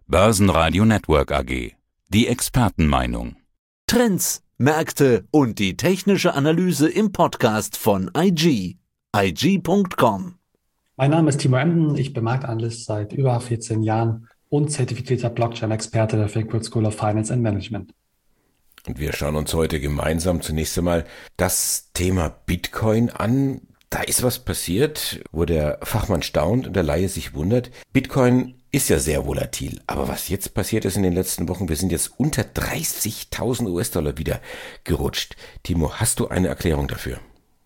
Börsenradio Network AG. Die Expertenmeinung. Trends, Märkte und die technische Analyse im Podcast von IG. IG.com. Mein Name ist Timo Emden, ich bin Marktanalyst seit über 14 Jahren und zertifizierter Blockchain-Experte der Frankfurt School of Finance and Management. Und wir schauen uns heute gemeinsam zunächst einmal das Thema Bitcoin an. Da ist was passiert, wo der Fachmann staunt und der Laie sich wundert. Bitcoin ist ja sehr volatil, aber was jetzt passiert ist in den letzten Wochen, wir sind jetzt unter 30.000 US-Dollar wieder gerutscht. Timo, hast du eine Erklärung dafür?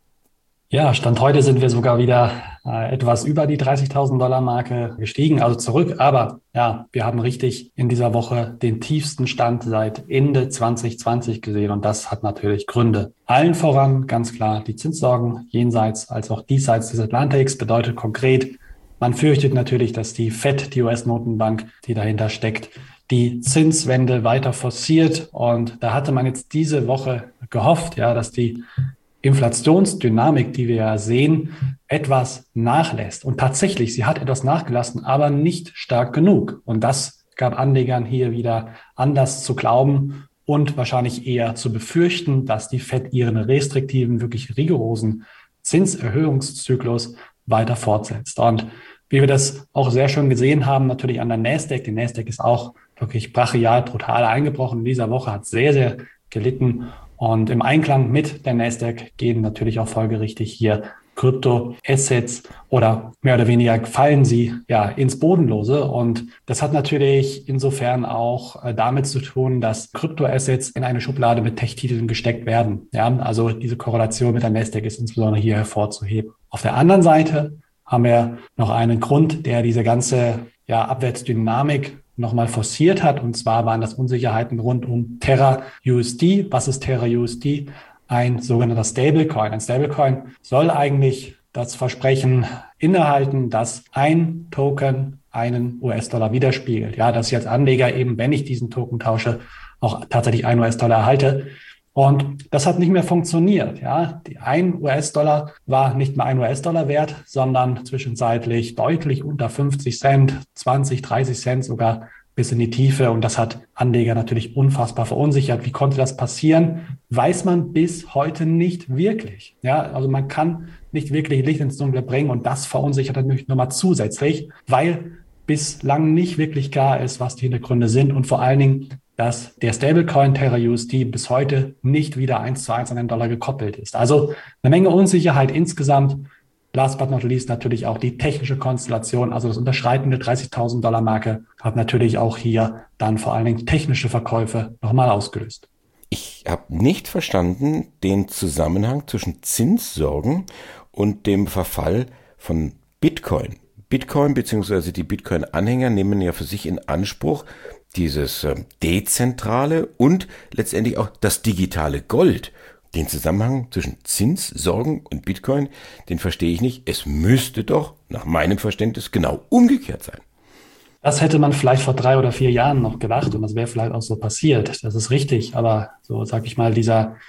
Ja, Stand heute sind wir sogar wieder etwas über die 30.000 Dollar Marke gestiegen, also zurück. Aber ja, wir haben richtig in dieser Woche den tiefsten Stand seit Ende 2020 gesehen und das hat natürlich Gründe. Allen voran ganz klar die Zinssorgen jenseits als auch diesseits des Atlantiks bedeutet konkret, man fürchtet natürlich, dass die Fed, die US-Notenbank, die dahinter steckt, die Zinswende weiter forciert und da hatte man jetzt diese Woche gehofft, ja, dass die Inflationsdynamik, die wir ja sehen, etwas nachlässt. Und tatsächlich, sie hat etwas nachgelassen, aber nicht stark genug. Und das gab Anlegern hier wieder Anlass zu glauben und wahrscheinlich eher zu befürchten, dass die Fed ihren restriktiven, wirklich rigorosen Zinserhöhungszyklus weiter fortsetzt. Und wie wir das auch sehr schön gesehen haben, natürlich an der Nasdaq. Die Nasdaq ist auch wirklich brachial, brutal eingebrochen. In dieser Woche hat sehr, sehr gelitten. Und im Einklang mit der Nasdaq gehen natürlich auch folgerichtig hier Kryptoassets oder mehr oder weniger fallen sie ja ins Bodenlose. Und das hat natürlich insofern auch damit zu tun, dass Kryptoassets in eine Schublade mit Tech-Titeln gesteckt werden. Ja, also diese Korrelation mit der Nasdaq ist insbesondere hier hervorzuheben. Auf der anderen Seite haben wir noch einen Grund, der diese ganze Abwärtsdynamik nochmal forciert hat. Und zwar waren das Unsicherheiten rund um Terra USD. Was ist Terra USD? Ein sogenannter Stablecoin. Ein Stablecoin soll eigentlich das Versprechen innehalten, dass ein Token einen US-Dollar widerspiegelt. Ja, dass ich als Anleger eben, wenn ich diesen Token tausche, auch tatsächlich einen US-Dollar erhalte. Und das hat nicht mehr funktioniert. Ja, ein US-Dollar war nicht mehr ein US-Dollar wert, sondern zwischenzeitlich deutlich unter 50 Cent, 20, 30 Cent sogar bis in die Tiefe. Und das hat Anleger natürlich unfassbar verunsichert. Wie konnte das passieren? Weiß man bis heute nicht wirklich. Ja, also man kann nicht wirklich Licht ins Dunkle bringen und das verunsichert natürlich nochmal zusätzlich, weil bislang nicht wirklich klar ist, was die Hintergründe sind und vor allen Dingen, dass der Stablecoin Terra USD bis heute nicht wieder 1:1 an den Dollar gekoppelt ist. Also eine Menge Unsicherheit insgesamt. Last but not least natürlich auch die technische Konstellation, also das Unterschreiten der 30.000 Dollar Marke hat natürlich auch hier dann vor allen Dingen technische Verkäufe nochmal ausgelöst. Ich habe nicht verstanden den Zusammenhang zwischen Zinssorgen und dem Verfall von Bitcoin. Bitcoin bzw. die Bitcoin-Anhänger nehmen ja für sich in Anspruch, dieses dezentrale und letztendlich auch das digitale Gold. Den Zusammenhang zwischen Zinssorgen und Bitcoin, den verstehe ich nicht. Es müsste doch nach meinem Verständnis genau umgekehrt sein. Das hätte man vielleicht vor 3 oder 4 Jahren noch gedacht und das wäre vielleicht auch so passiert. Das ist richtig, aber so sage ich mal,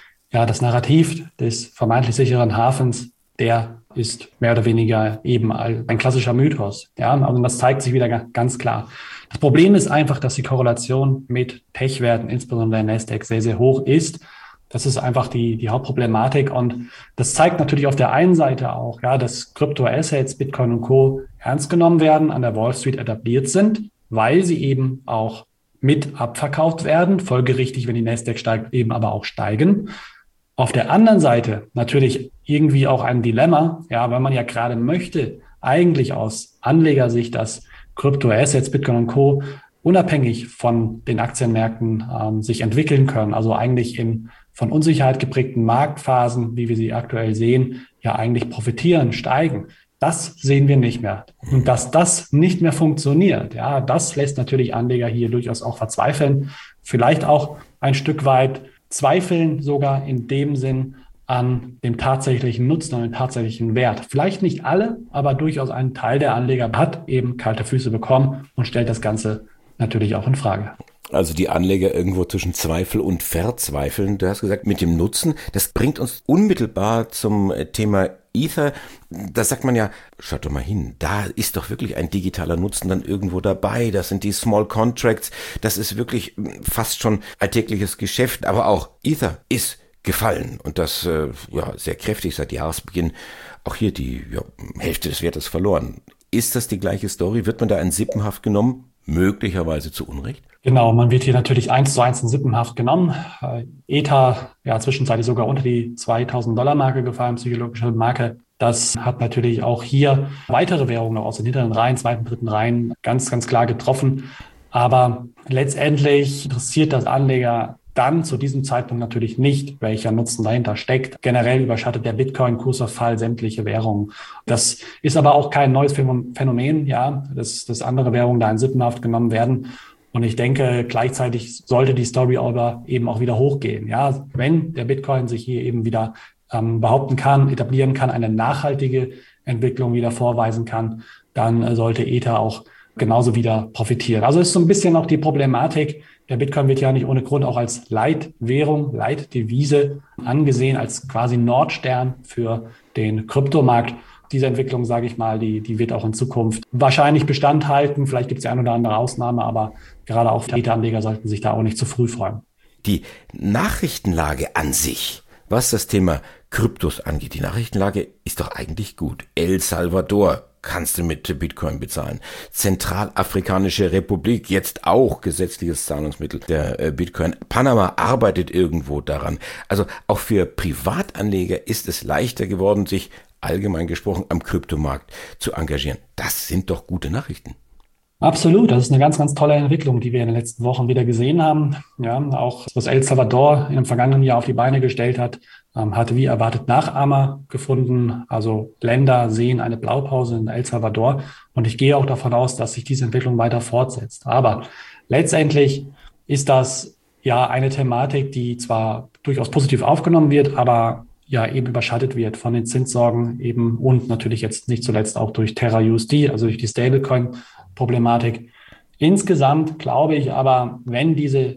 das Narrativ des vermeintlich sicheren Hafens, der ist mehr oder weniger eben ein klassischer Mythos. Ja, also das zeigt sich wieder ganz klar. Das Problem ist einfach, dass die Korrelation mit Tech-Werten, insbesondere der Nasdaq, sehr, sehr hoch ist. Das ist einfach die Hauptproblematik und das zeigt natürlich auf der einen Seite auch, ja, dass Kryptoassets, Bitcoin und Co. ernst genommen werden, an der Wall Street etabliert sind, weil sie eben auch mit abverkauft werden, folgerichtig, wenn die Nasdaq steigt, eben aber auch steigen. Auf der anderen Seite natürlich irgendwie auch ein Dilemma, ja, weil man ja gerade möchte, eigentlich aus Anlegersicht, dass Kryptoassets, Bitcoin und Co. unabhängig von den Aktienmärkten sich entwickeln können, also eigentlich in von Unsicherheit geprägten Marktphasen, wie wir sie aktuell sehen, ja eigentlich profitieren, steigen. Das sehen wir nicht mehr. Und dass das nicht mehr funktioniert, ja, das lässt natürlich Anleger hier durchaus auch verzweifeln, vielleicht auch ein Stück weit zweifeln sogar in dem Sinn an dem tatsächlichen Nutzen und dem tatsächlichen Wert. Vielleicht nicht alle, aber durchaus ein Teil der Anleger hat eben kalte Füße bekommen und stellt das Ganze natürlich auch in Frage. also die Anleger irgendwo zwischen Zweifel und Verzweifeln. Du hast gesagt, mit dem Nutzen, das bringt uns unmittelbar zum Thema Ether. Da sagt man ja, schaut doch mal hin, da ist doch wirklich ein digitaler Nutzen dann irgendwo dabei. Das sind die Small Contracts, das ist wirklich fast schon alltägliches Geschäft, aber auch Ether ist gefallen und das sehr kräftig seit Jahresbeginn. Auch hier die Hälfte des Wertes verloren. Ist das die gleiche Story? Wird man da in Sippenhaft genommen? Möglicherweise zu Unrecht? Genau, man wird hier natürlich 1:1 in Sippenhaft genommen. Ether, zwischenzeitlich sogar unter die $2.000-Marke gefallen, psychologische Marke. Das hat natürlich auch hier weitere Währungen aus den hinteren Reihen, zweiten, dritten Reihen ganz, ganz klar getroffen. Aber letztendlich interessiert das Anleger dann zu diesem Zeitpunkt natürlich nicht, welcher Nutzen dahinter steckt. Generell überschattet der Bitcoin-Kursverfall sämtliche Währungen. Das ist aber auch kein neues Phänomen, dass andere Währungen da in Sippenhaft genommen werden. Und ich denke, gleichzeitig sollte die Story aber eben auch wieder hochgehen. Ja, wenn der Bitcoin sich hier eben wieder behaupten kann, etablieren kann, eine nachhaltige Entwicklung wieder vorweisen kann, dann sollte Ether auch genauso wieder profitieren. Also ist so ein bisschen auch die Problematik. Der Bitcoin wird ja nicht ohne Grund auch als Leitwährung, Leitdevise angesehen, als quasi Nordstern für den Kryptomarkt. Diese Entwicklung, sage ich mal, die wird auch in Zukunft wahrscheinlich Bestand halten. Vielleicht gibt es die eine oder andere Ausnahme, aber gerade auch die Anleger sollten sich da auch nicht zu früh freuen. Die Nachrichtenlage an sich, was das Thema Kryptos angeht, die Nachrichtenlage ist doch eigentlich gut. El Salvador kannst du mit Bitcoin bezahlen. Zentralafrikanische Republik, jetzt auch gesetzliches Zahlungsmittel der Bitcoin. Panama arbeitet irgendwo daran. Also auch für Privatanleger ist es leichter geworden, sich allgemein gesprochen am Kryptomarkt zu engagieren. Das sind doch gute Nachrichten. Absolut, das ist eine ganz, ganz tolle Entwicklung, die wir in den letzten Wochen wieder gesehen haben. Ja, auch was El Salvador im vergangenen Jahr auf die Beine gestellt hat, hatte wie erwartet Nachahmer gefunden. Also Länder sehen eine Blaupause in El Salvador und ich gehe auch davon aus, dass sich diese Entwicklung weiter fortsetzt. Aber letztendlich ist das eine Thematik, die zwar durchaus positiv aufgenommen wird, aber eben überschattet wird von den Zinssorgen eben und natürlich jetzt nicht zuletzt auch durch Terra USD, also durch die Stablecoin-Problematik. Insgesamt glaube ich aber, wenn diese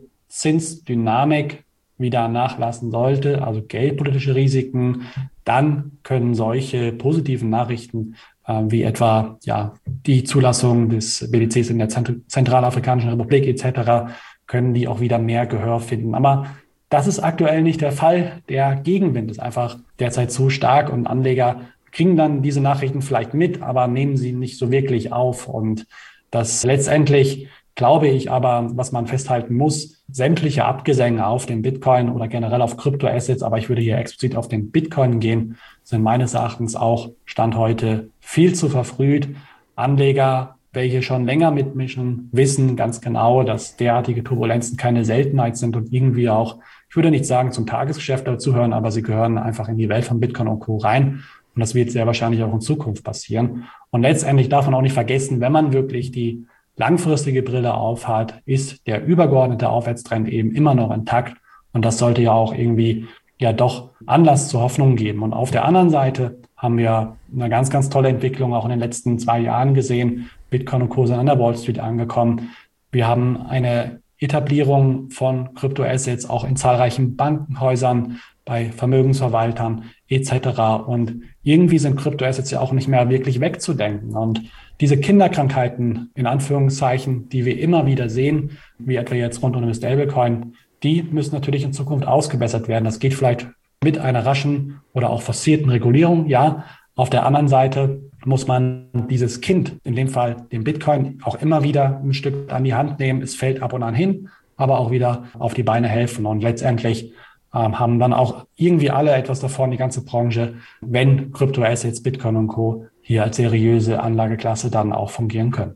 Zinsdynamik wieder nachlassen sollte, also geldpolitische Risiken, dann können solche positiven Nachrichten wie etwa die Zulassung des BTCs in der Zentralafrikanischen Republik etc., können die auch wieder mehr Gehör finden. Aber das ist aktuell nicht der Fall. Der Gegenwind ist einfach derzeit zu stark und Anleger kriegen dann diese Nachrichten vielleicht mit, aber nehmen sie nicht so wirklich auf. Und das letztendlich, glaube ich aber, was man festhalten muss, sämtliche Abgesänge auf den Bitcoin oder generell auf Kryptoassets, aber ich würde hier explizit auf den Bitcoin gehen, sind meines Erachtens auch Stand heute viel zu verfrüht. Anleger, welche schon länger mitmischen, wissen ganz genau, dass derartige Turbulenzen keine Seltenheit sind und irgendwie auch, ich würde nicht sagen zum Tagesgeschäft dazugehören, aber sie gehören einfach in die Welt von Bitcoin und Co. rein. Und das wird sehr wahrscheinlich auch in Zukunft passieren. Und letztendlich darf man auch nicht vergessen, wenn man wirklich die langfristige Brille aufhat, ist der übergeordnete Aufwärtstrend eben immer noch intakt. Und das sollte ja auch irgendwie doch Anlass zur Hoffnung geben. Und auf der anderen Seite haben wir eine ganz, ganz tolle Entwicklung auch in den letzten 2 Jahren gesehen. Bitcoin und Co. sind an der Wall Street angekommen. Wir haben eine Etablierung von Kryptoassets auch in zahlreichen Bankenhäusern, bei Vermögensverwaltern etc. Und irgendwie sind Kryptoassets ja auch nicht mehr wirklich wegzudenken. Und diese Kinderkrankheiten, in Anführungszeichen, die wir immer wieder sehen, wie etwa jetzt rund um den Stablecoin, die müssen natürlich in Zukunft ausgebessert werden. Das geht vielleicht mit einer raschen oder auch forcierten Regulierung, ja. Auf der anderen Seite muss man dieses Kind, in dem Fall den Bitcoin, auch immer wieder ein Stück an die Hand nehmen. Es fällt ab und an hin, aber auch wieder auf die Beine helfen. Und letztendlich haben dann auch irgendwie alle etwas davon, die ganze Branche, wenn Kryptoassets, Bitcoin und Co. hier als seriöse Anlageklasse dann auch fungieren können.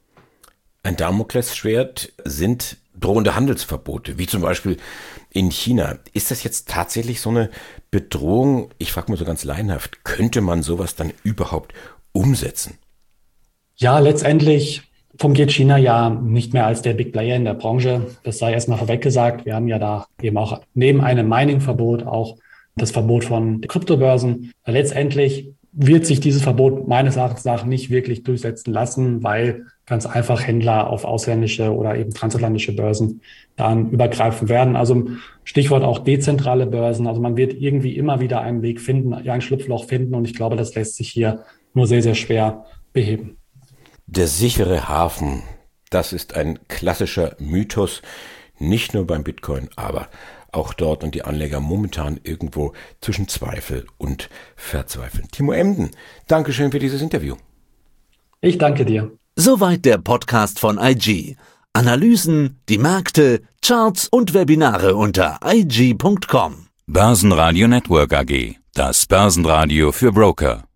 Ein Damoklesschwert sind drohende Handelsverbote, wie zum Beispiel in China. Ist das jetzt tatsächlich so eine Bedrohung? Ich frage mal so ganz laienhaft, könnte man sowas dann überhaupt umsetzen? Ja, letztendlich fungiert China ja nicht mehr als der Big Player in der Branche. Das sei erstmal vorweg gesagt. Wir haben ja da eben auch neben einem Mining-Verbot auch das Verbot von Kryptobörsen. Letztendlich wird sich dieses Verbot meines Erachtens nach nicht wirklich durchsetzen lassen, weil ganz einfach Händler auf ausländische oder eben transatlantische Börsen dann übergreifen werden. Also Stichwort auch dezentrale Börsen. Also man wird irgendwie immer wieder einen Weg finden, ein Schlupfloch finden. Und ich glaube, das lässt sich hier nur sehr, sehr schwer beheben. Der sichere Hafen, das ist ein klassischer Mythos, nicht nur beim Bitcoin, aber auch dort und die Anleger momentan irgendwo zwischen Zweifel und Verzweifeln. Timo Emden, Dankeschön für dieses Interview. Ich danke dir. Soweit der Podcast von IG. Analysen, die Märkte, Charts und Webinare unter IG.com. Börsenradio Network AG. Das Börsenradio für Broker.